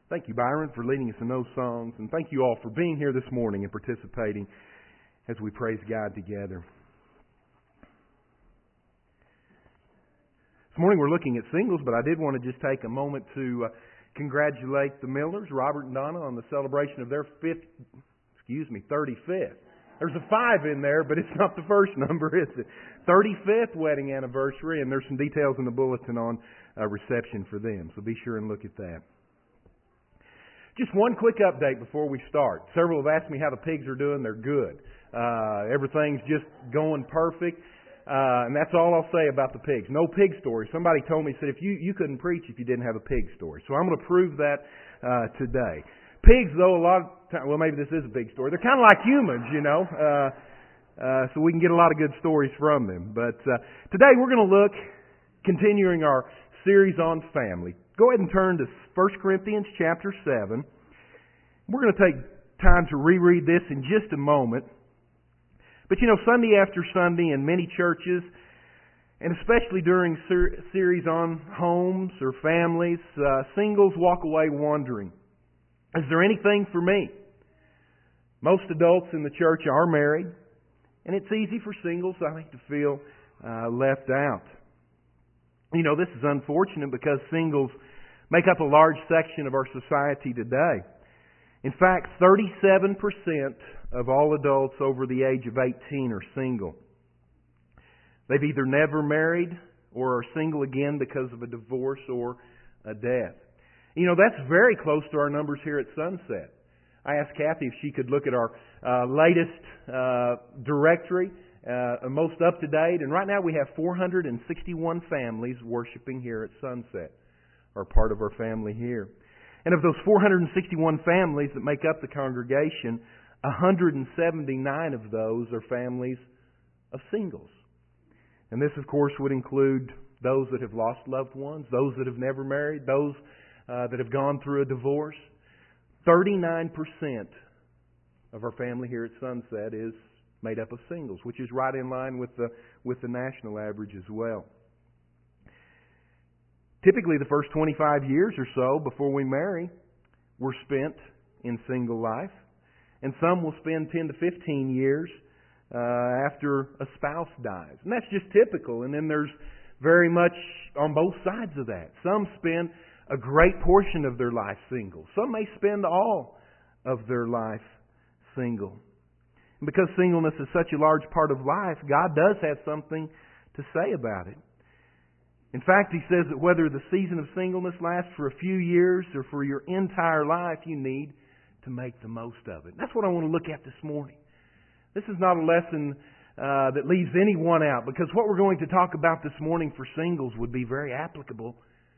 Thank you, Byron, for leading us in those songs. And thank you all for being here this morning and participating as we praise God together. This morning we're looking at singles, but I did want to just take a moment to congratulate the Millers, Robert and Donna, on the celebration of their 35th. There's a 5 in there, but it's not the first number, is it? 35th wedding anniversary, and there's some details in the bulletin on a reception for them, so be sure and look at that. Just one quick update before we start. Several have asked me how the pigs are doing. They're good. Everything's just going perfect. And that's all I'll say about the pigs. No pig story. Somebody told me, said, if you couldn't preach if you didn't have a pig story. So I'm going to prove that today. Pigs, though, a lot of times, well, maybe this is a big story. They're kind of like humans, you know. So we can get a lot of good stories from them. But today we're going to look, continuing our series on family. Go ahead and turn to 1 Corinthians chapter 7. We're going to take time to reread this in just a moment. But you know, Sunday after Sunday in many churches, and especially during series on homes or families, singles walk away wondering, is there anything for me? Most adults in the church are married, and it's easy for singles, I think, to feel left out. You know, this is unfortunate because singles make up a large section of our society today. In fact, 37% of all adults over the age of 18 are single. They've either never married or are single again because of a divorce or a death. You know, that's very close to our numbers here at Sunset. I asked Kathy if she could look at our latest directory, most up-to-date, and right now we have 461 families worshiping here at Sunset, or part of our family here. And of those 461 families that make up the congregation, 179 of those are families of singles. And this, of course, would include those that have lost loved ones, those that have never married, those that have gone through a divorce. 39% of our family here at Sunset is made up of singles, which is right in line with the national average as well. Typically, the first 25 years or so before we marry, we're spent in single life. And some will spend 10 to 15 years after a spouse dies. And that's just typical. And then there's very much on both sides of that. Some spend a great portion of their life single. Some may spend all of their life single. And because singleness is such a large part of life, God does have something to say about it. In fact, He says that whether the season of singleness lasts for a few years or for your entire life, you need to make the most of it. That's what I want to look at this morning. This is not a lesson that leaves anyone out, because what we're going to talk about this morning for singles would be very applicable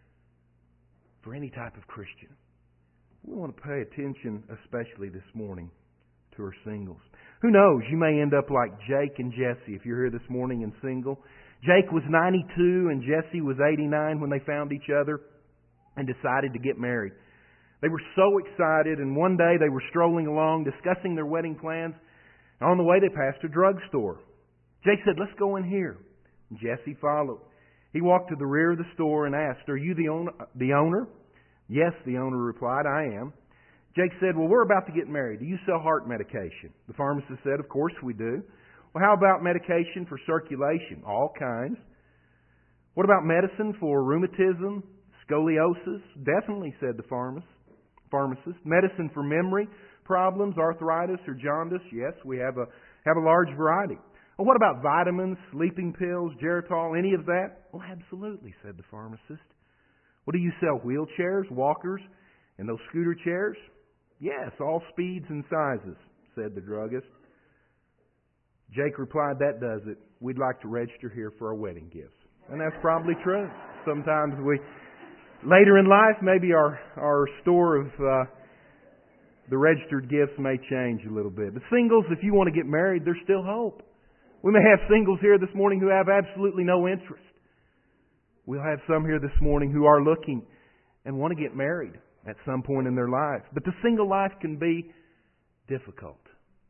for any type of Christian. We want to pay attention, especially this morning, to our singles. Who knows, you may end up like Jake and Jesse if you're here this morning and single. Jake was 92 and Jesse was 89 when they found each other and decided to get married. They were so excited, and one day they were strolling along discussing their wedding plans. And on the way they passed a drugstore. Jake said, "Let's go in here." And Jesse followed. He walked to the rear of the store and asked, "Are you the owner?" "Yes," the owner replied, "I am." Jake said, "Well, we're about to get married. Do you sell heart medication?" The pharmacist said, "Of course we do." "Well, how about medication for circulation?" "All kinds." "What about medicine for rheumatism, scoliosis?" "Definitely," said the pharmacist. "Medicine for memory problems, arthritis, or jaundice?" "Yes, we have a large variety." "Well, what about vitamins, sleeping pills, Geritol, any of that?" "Well, absolutely," said the pharmacist. "Well, do you sell wheelchairs, walkers, and those scooter chairs?" "Yes, all speeds and sizes," said the druggist. Jake replied, "That does it. We'd like to register here for our wedding gifts." And that's probably true. Sometimes later in life, maybe our store of the registered gifts may change a little bit. But singles, if you want to get married, there's still hope. We may have singles here this morning who have absolutely no interest. We'll have some here this morning who are looking and want to get married at some point in their life. But the single life can be difficult.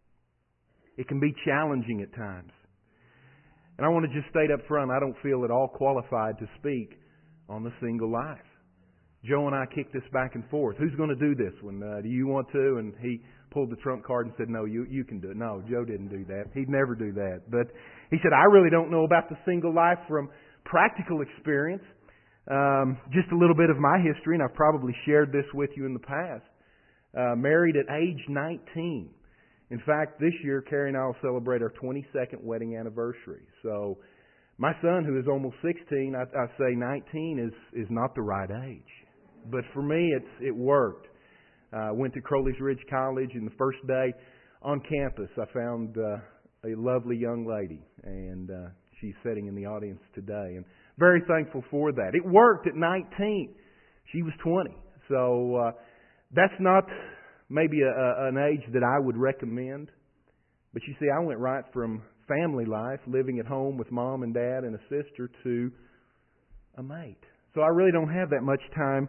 It can be challenging at times. And I want to just state up front, I don't feel at all qualified to speak on the single life. Joe and I kicked this back and forth. Who's going to do this one? Do you want to? And he pulled the trump card and said, no, you can do it. No, Joe didn't do that. He'd never do that. But he said, I really don't know about the single life from practical experience. Just a little bit of my history, and I've probably shared this with you in the past. Married at age 19. In fact, this year, Carrie and I will celebrate our 22nd wedding anniversary. So my son, who is almost 16, I say 19 is not the right age. But for me, it worked. Went to Crowley's Ridge College, and the first day on campus, I found a lovely young lady, and she's sitting in the audience today. And very thankful for that. It worked at 19. She was 20. So that's not maybe an age that I would recommend. But you see, I went right from family life, living at home with mom and dad and a sister, to a mate. So I really don't have that much time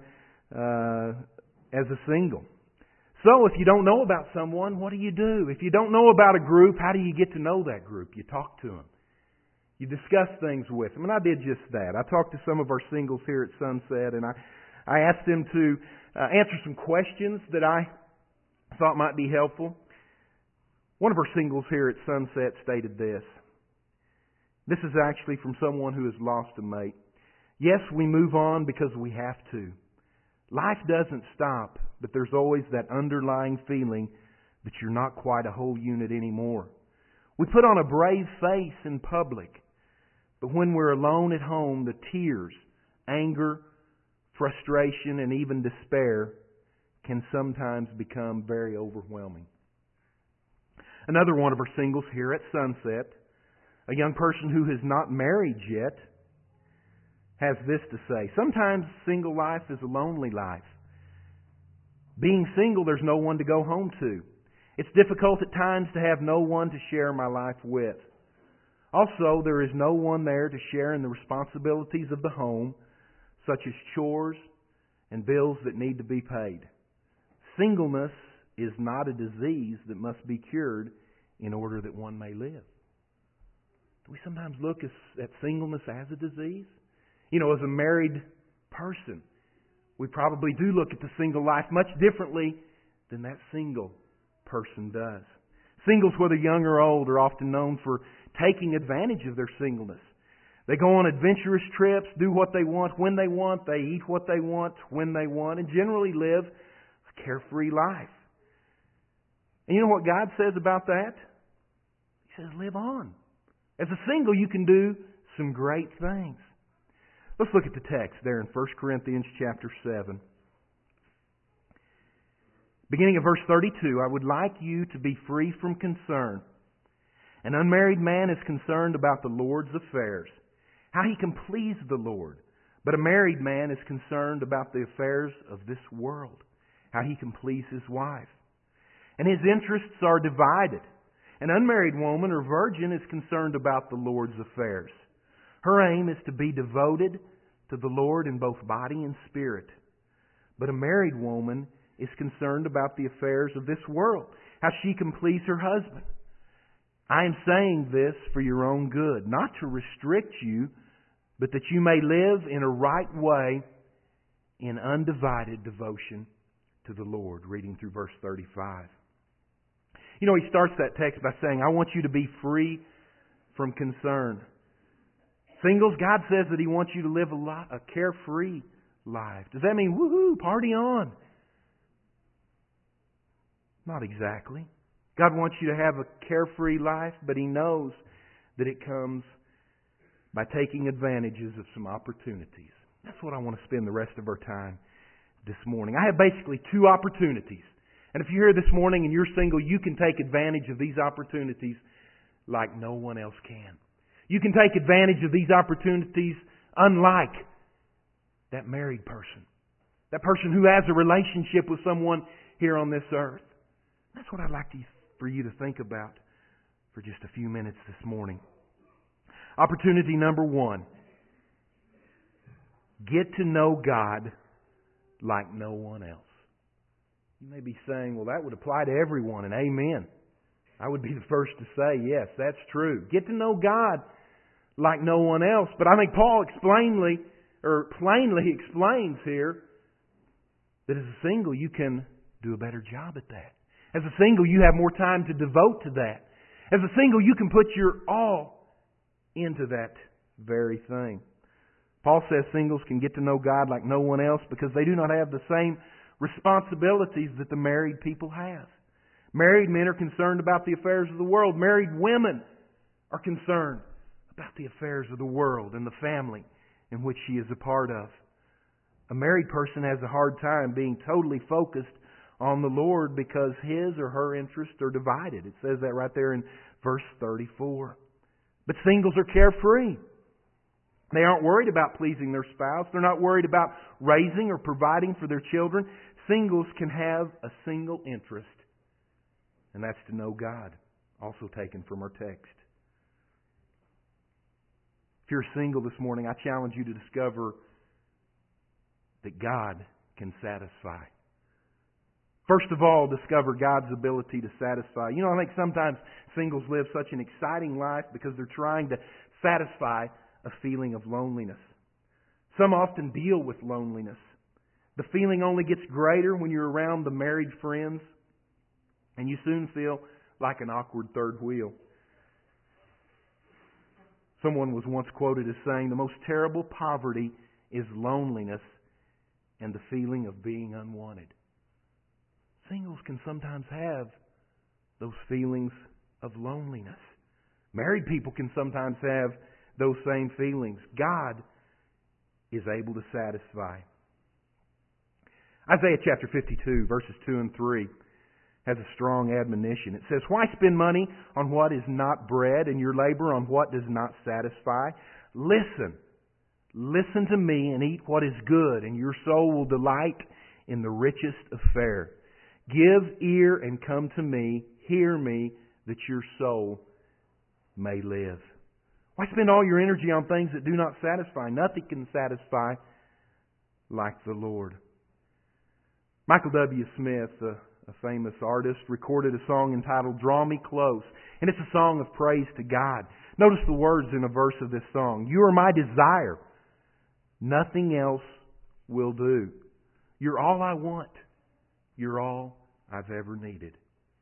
as a single. So if you don't know about someone, what do you do? If you don't know about a group, how do you get to know that group? You talk to them. You discuss things with them. And I did just that. I talked to some of our singles here at Sunset, and I asked them to answer some questions that I thought might be helpful. One of our singles here at Sunset stated this. This is actually from someone who has lost a mate. Yes, we move on because we have to. Life doesn't stop, but there's always that underlying feeling that you're not quite a whole unit anymore. We put on a brave face in public, but when we're alone at home, the tears, anger, frustration, and even despair can sometimes become very overwhelming. Another one of our singles here at Sunset, a young person who has not married yet, has this to say. Sometimes single life is a lonely life. Being single, there's no one to go home to. It's difficult at times to have no one to share my life with. Also, there is no one there to share in the responsibilities of the home, such as chores and bills that need to be paid. Singleness is not a disease that must be cured in order that one may live. Do we sometimes look at singleness as a disease? You know, as a married person, we probably do look at the single life much differently than that single person does. Singles, whether young or old, are often known for taking advantage of their singleness. They go on adventurous trips, do what they want, when they want, they eat what they want, when they want, and generally live a carefree life. And you know what God says about that? He says, live on. As a single, you can do some great things. Let's look at the text there in 1 Corinthians chapter 7. Beginning of verse 32, I would like you to be free from concern. An unmarried man is concerned about the Lord's affairs, how he can please the Lord. But a married man is concerned about the affairs of this world, how he can please his wife. And his interests are divided. An unmarried woman or virgin is concerned about the Lord's affairs. Her aim is to be devoted to the Lord in both body and spirit. But a married woman is concerned about the affairs of this world, how she can please her husband. I am saying this for your own good, not to restrict you, but that you may live in a right way in undivided devotion to the Lord. Reading through verse 35. You know, he starts that text by saying, I want you to be free from concern. Singles, God says that He wants you to live a carefree life. Does that mean, woohoo, party on? Not exactly. God wants you to have a carefree life, but He knows that it comes by taking advantages of some opportunities. That's what I want to spend the rest of our time this morning. I have basically two opportunities. And if you're here this morning and you're single, you can take advantage of these opportunities like no one else can. You can take advantage of these opportunities unlike that married person. That person who has a relationship with someone here on this earth. That's what I'd like for you to think about for just a few minutes this morning. Opportunity number one. Get to know God like no one else. You may be saying, well, that would apply to everyone, and amen. I would be the first to say, yes, that's true. Get to know God like no one else. But I think Paul plainly explains here that as a single you can do a better job at that. As a single you have more time to devote to that. As a single you can put your all into that very thing. Paul says singles can get to know God like no one else because they do not have the same responsibilities that the married people have. Married men are concerned about the affairs of the world. Married women are concerned about the affairs of the world and the family in which she is a part of. A married person has a hard time being totally focused on the Lord because his or her interests are divided. It says that right there in verse 34. But singles are carefree. They aren't worried about pleasing their spouse. They're not worried about raising or providing for their children. Singles can have a single interest, and that's to know God, also taken from our text. If you're single this morning, I challenge you to discover that God can satisfy. First of all, discover God's ability to satisfy. You know, I think sometimes singles live such an exciting life because they're trying to satisfy a feeling of loneliness. Some often deal with loneliness. The feeling only gets greater when you're around the married friends, and you soon feel like an awkward third wheel. Someone was once quoted as saying, "The most terrible poverty is loneliness and the feeling of being unwanted." Singles can sometimes have those feelings of loneliness. Married people can sometimes have those same feelings. God is able to satisfy. Isaiah chapter 52, verses 2 and 3 has a strong admonition. It says, "Why spend money on what is not bread and your labor on what does not satisfy? Listen to me and eat what is good, and your soul will delight in the richest of fare. Give ear and come to me, hear me, that your soul may live." Why spend all your energy on things that do not satisfy? Nothing can satisfy like the Lord. Michael W. Smith, a famous artist, recorded a song entitled "Draw Me Close," and it's a song of praise to God. Notice the words in a verse of this song. "You are my desire. Nothing else will do. You're all I want. You're all I've ever needed."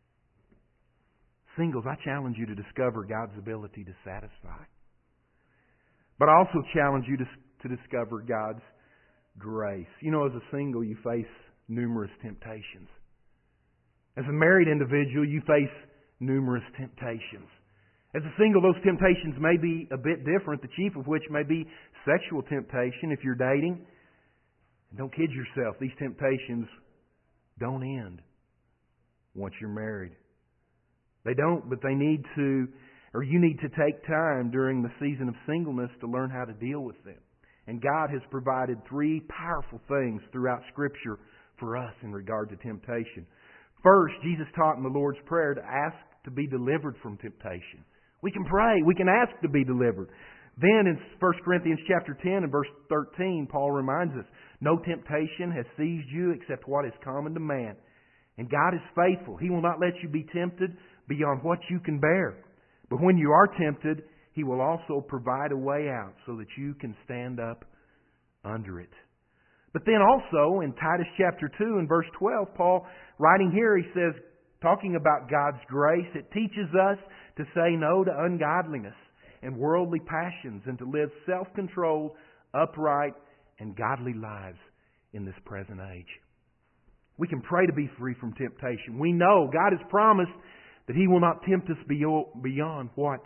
Singles, I challenge you to discover God's ability to satisfy. But I also challenge you to discover God's grace. You know, as a single, you face numerous temptations. As a married individual, you face numerous temptations. As a single, those temptations may be a bit different, the chief of which may be sexual temptation if you're dating. And don't kid yourself, these temptations don't end once you're married. They don't, but they need to, or you need to take time during the season of singleness to learn how to deal with them. And God has provided 3 powerful things throughout Scripture for us in regard to temptation. First, Jesus taught in the Lord's Prayer to ask to be delivered from temptation. We can pray, we can ask to be delivered. Then in 1 Corinthians chapter 10 and verse 13, Paul reminds us, "No temptation has seized you except what is common to man. And God is faithful. He will not let you be tempted beyond what you can bear. But when you are tempted, He will also provide a way out so that you can stand up under it." But then also in Titus chapter 2 and verse 12, Paul, writing here, he says, talking about God's grace, it teaches us to say no to ungodliness and worldly passions and to live self-controlled, upright, and godly lives in this present age. We can pray to be free from temptation. We know God has promised that He will not tempt us beyond what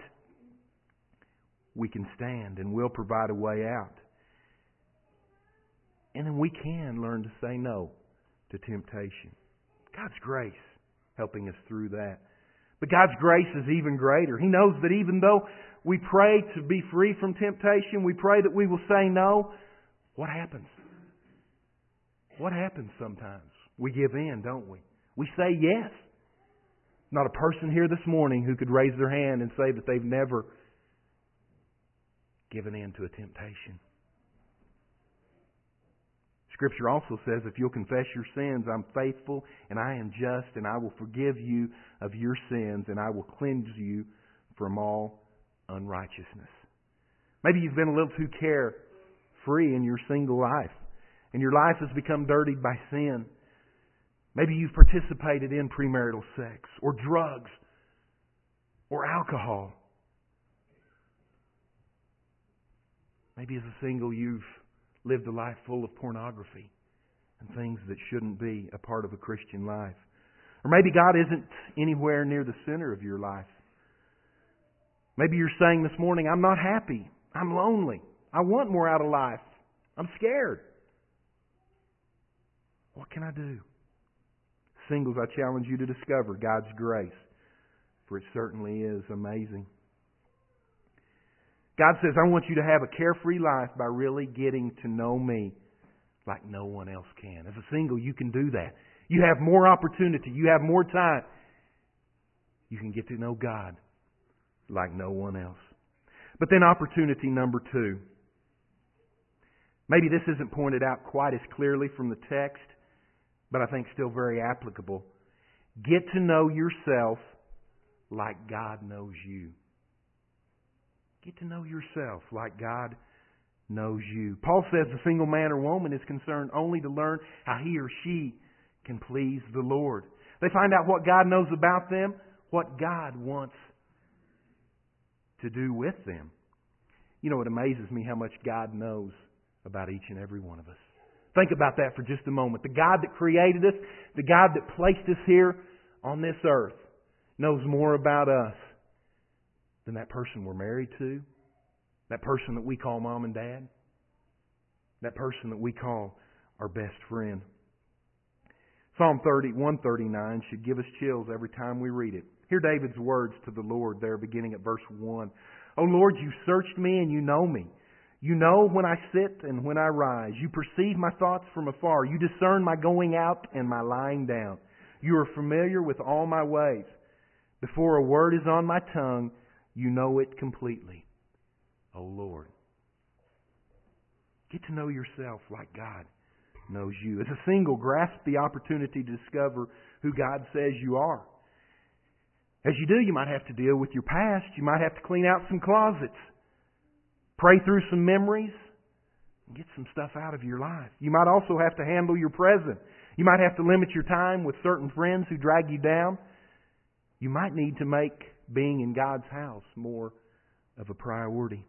we can stand, and will provide a way out. And then we can learn to say no to temptation. God's grace helping us through that. But God's grace is even greater. He knows that even though we pray to be free from temptation, we pray that we will say no, what happens? What happens sometimes? We give in, don't we? We say yes. Not a person here this morning who could raise their hand and say that they've never given in to a temptation. Scripture also says, if you'll confess your sins, I'm faithful and I am just, and I will forgive you of your sins, and I will cleanse you from all unrighteousness. Maybe you've been a little too carefree in your single life. and your life has become dirtied by sin. Maybe you've participated in premarital sex or drugs or alcohol. Maybe as a single you've lived a life full of pornography and things that shouldn't be a part of a Christian life. Or maybe God isn't anywhere near the center of your life. Maybe you're saying this morning, I'm not happy. I'm lonely. I want more out of life. I'm scared. What can I do? Singles, I challenge you to discover God's grace, for it certainly is amazing. God says, I want you to have a carefree life by really getting to know me like no one else can. As a single, you can do that. You have more opportunity. You have more time. You can get to know God like no one else. But then opportunity number 2. Maybe this isn't pointed out quite as clearly from the text, but I think still very applicable. Get to know yourself like God knows you. Get to know yourself like God knows you. Paul says the single man or woman is concerned only to learn how he or she can please the Lord. They find out what God knows about them, what God wants to do with them. You know, it amazes me how much God knows about each and every one of us. Think about that for just a moment. The God that created us, the God that placed us here on this earth, knows more about us than that person we're married to, that person that we call mom and dad, that person that we call our best friend. Psalm 139 should give us chills every time we read it. Hear David's words to the Lord there beginning at verse 1. O Lord, you searched me and you know me. You know when I sit and when I rise. You perceive my thoughts from afar. You discern my going out and my lying down. You are familiar with all my ways. Before a word is on my tongue, you know it completely. O Lord. Get to know yourself like God knows you. As a single, grasp the opportunity to discover who God says you are. As you do, you might have to deal with your past. You might have to clean out some closets. Pray through some memories. And get some stuff out of your life. You might also have to handle your present. You might have to limit your time with certain friends who drag you down. You might need to make being in God's house more of a priority.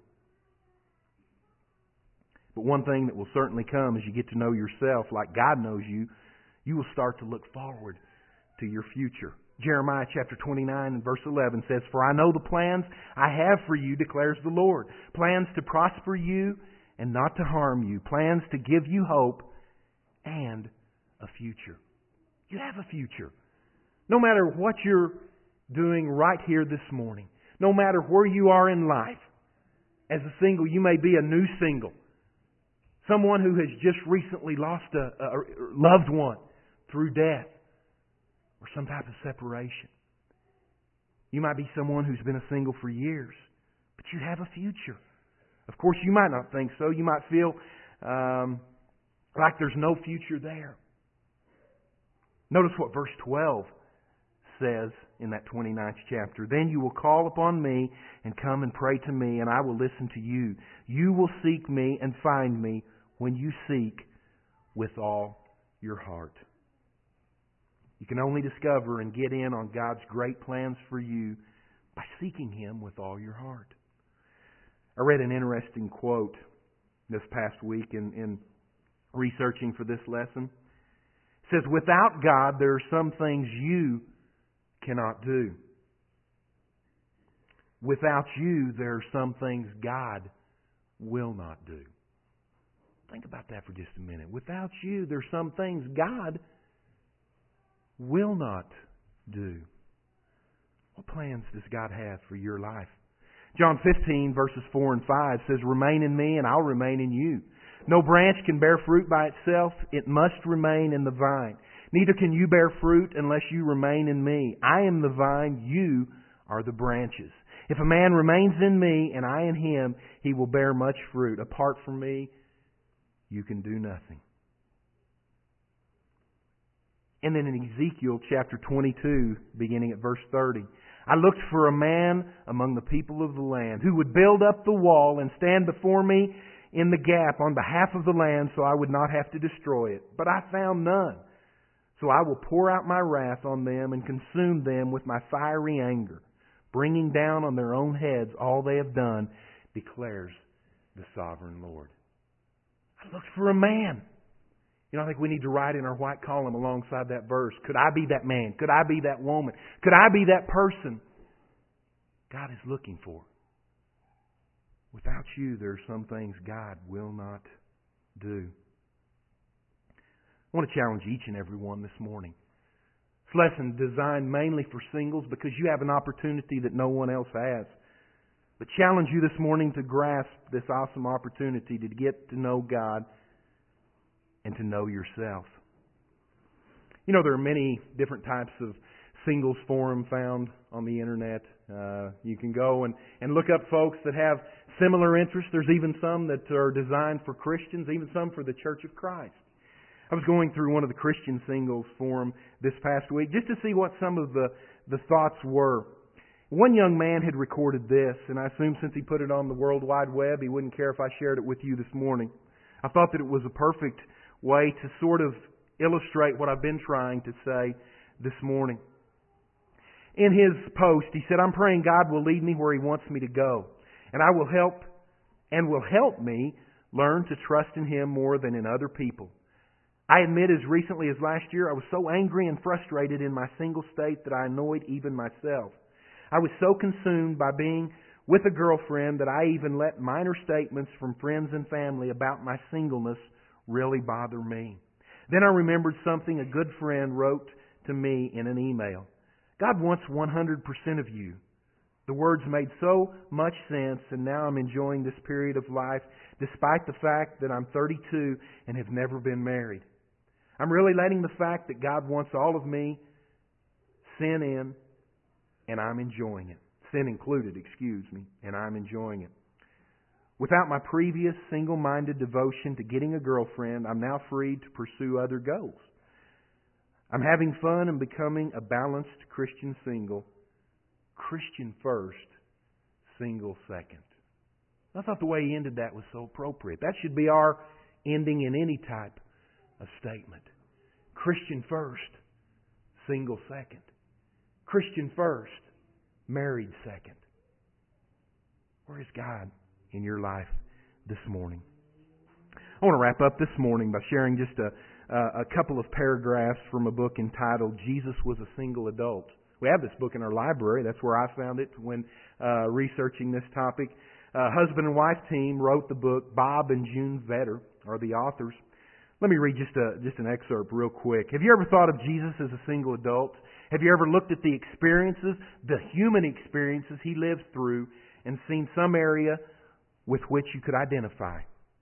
But one thing that will certainly come as you get to know yourself like God knows you, you will start to look forward to your future. Jeremiah chapter 29 and verse 11 says, For I know the plans I have for you, declares the Lord. Plans to prosper you and not to harm you. Plans to give you hope and a future. You have a future. No matter what you're doing right here this morning, no matter where you are in life, as a single, you may be a new single. Someone who has just recently lost a loved one through death or some type of separation. You might be someone who's been a single for years, but you have a future. Of course, you might not think so. You might feel like there's no future there. Notice what verse 12 says in that 29th chapter. Then you will call upon me and come and pray to me, and I will listen to you. You will seek me and find me when you seek with all your heart. You can only discover and get in on God's great plans for you by seeking Him with all your heart. I read an interesting quote this past week in researching for this lesson. It says, without God, there are some things you cannot do. Without you, there are some things God will not do. Think about that for just a minute. Without you, there are some things God will not do. What plans does God have for your life? John 15 verses 4 and 5 says, Remain in me and I'll remain in you. No branch can bear fruit by itself. It must remain in the vine. Neither can you bear fruit unless you remain in me. I am the vine, you are the branches. If a man remains in me and I in him, he will bear much fruit. Apart from me, you can do nothing. And then in Ezekiel chapter 22, beginning at verse 30, I looked for a man among the people of the land who would build up the wall and stand before me in the gap on behalf of the land so I would not have to destroy it. But I found none. So I will pour out my wrath on them and consume them with my fiery anger, bringing down on their own heads all they have done, declares the sovereign Lord. I looked for a man. I think we need to write in our white column alongside that verse, could I be that man? Could I be that woman? Could I be that person God is looking for? Without you, there are some things God will not do. I want to challenge each and every one this morning. This lesson is designed mainly for singles because you have an opportunity that no one else has. But challenge you this morning to grasp this awesome opportunity to get to know God and to know yourself. There are many different types of singles forum found on the internet. You can go and look up folks that have similar interests. There's even some that are designed for Christians, even some for the Church of Christ. I was going through one of the Christian singles forum this past week just to see what some of the thoughts were. One young man had recorded this, and I assume since he put it on the World Wide Web, he wouldn't care if I shared it with you this morning. I thought that it was a perfect way to sort of illustrate what I've been trying to say this morning. In his post, he said, I'm praying God will lead me where He wants me to go, and will help me learn to trust in Him more than in other people. I admit as recently as last year, I was so angry and frustrated in my single state that I annoyed even myself. I was so consumed by being with a girlfriend that I even let minor statements from friends and family about my singleness really bother me. Then I remembered something a good friend wrote to me in an email. God wants 100% of you. The words made so much sense, and now I'm enjoying this period of life despite the fact that I'm 32 and have never been married. I'm really letting the fact that God wants all of me sin in, and I'm enjoying it. Sin included, and I'm enjoying it. Without my previous single-minded devotion to getting a girlfriend, I'm now free to pursue other goals. I'm having fun and becoming a balanced Christian single. Christian first, single second. I thought the way he ended that was so appropriate. That should be our ending in any type of statement. Christian first, single second. Christian first, married second. Where is God in your life this morning? I want to wrap up this morning by sharing just a couple of paragraphs from a book entitled Jesus Was a Single Adult. We have this book in our library. That's where I found it when researching this topic. Husband and wife team wrote the book. Bob and June Vetter are the authors. Let me read just an excerpt real quick. Have you ever thought of Jesus as a single adult? Have you ever looked at the experiences, the human experiences He lives through, and seen some area with which you could identify?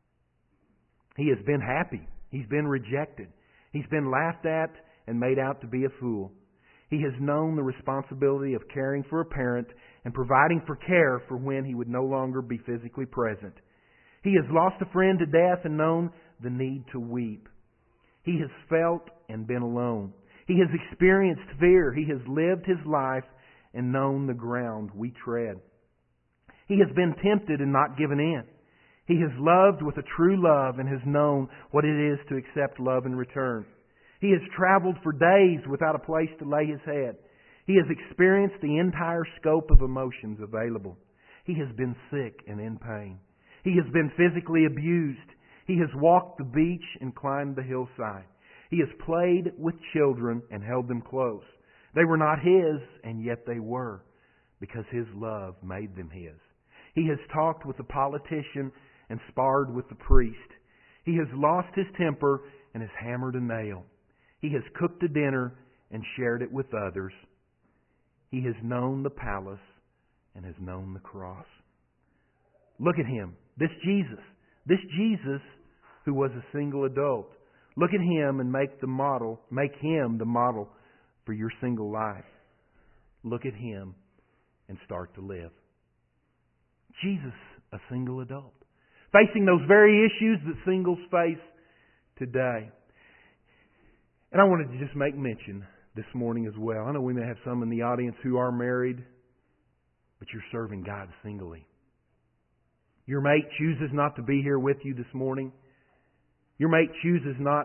He has been happy. He's been rejected. He's been laughed at and made out to be a fool. He has known the responsibility of caring for a parent and providing for care for when he would no longer be physically present. He has lost a friend to death and known the need to weep. He has felt and been alone. He has experienced fear. He has lived his life and known the ground we tread. He has been tempted and not given in. He has loved with a true love and has known what it is to accept love in return. He has traveled for days without a place to lay his head. He has experienced the entire scope of emotions available. He has been sick and in pain. He has been physically abused. He has walked the beach and climbed the hillside. He has played with children and held them close. They were not his, and yet they were, because his love made them his. He has talked with the politician and sparred with the priest. He has lost his temper and has hammered a nail. He has cooked a dinner and shared it with others. He has known the palace and has known the cross. Look at him, this Jesus who was a single adult. Look at him and make him the model for your single life. Look at him and start to live. Jesus, a single adult, facing those very issues that singles face today. And I wanted to just make mention this morning as well. I know we may have some in the audience who are married, but you're serving God singly. Your mate chooses not to be here with you this morning. Your mate chooses not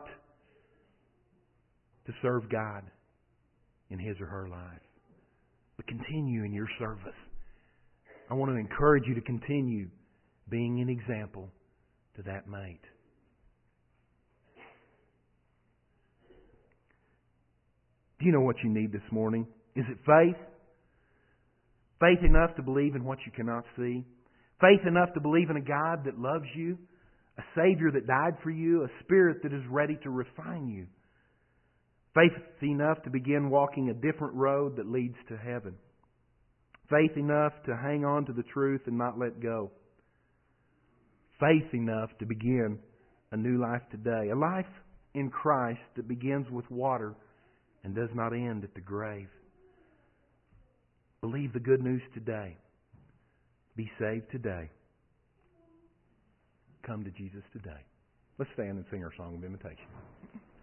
to serve God in his or her life. But continue in your service. I want to encourage you to continue being an example to that mate. Do you know what you need this morning? Is it faith? Faith enough to believe in what you cannot see? Faith enough to believe in a God that loves you? A Savior that died for you? A Spirit that is ready to refine you? Faith enough to begin walking a different road that leads to heaven? Faith enough to hang on to the truth and not let go? Faith enough to begin a new life today? A life in Christ that begins with water and does not end at the grave. Believe the good news today. Be saved today. Come to Jesus today. Let's stand and sing our song of invitation.